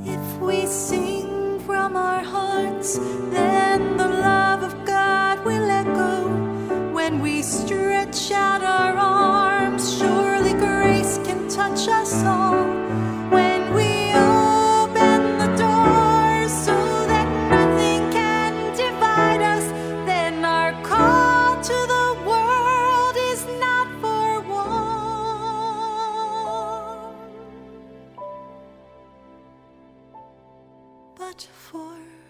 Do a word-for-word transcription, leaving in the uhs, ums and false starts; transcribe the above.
If we sing from our hearts, then the love of God will echo. When we stretch out our arms, surely grace can touch us all. When we open the doors so that nothing can divide us, then our call to the world is not for one, but for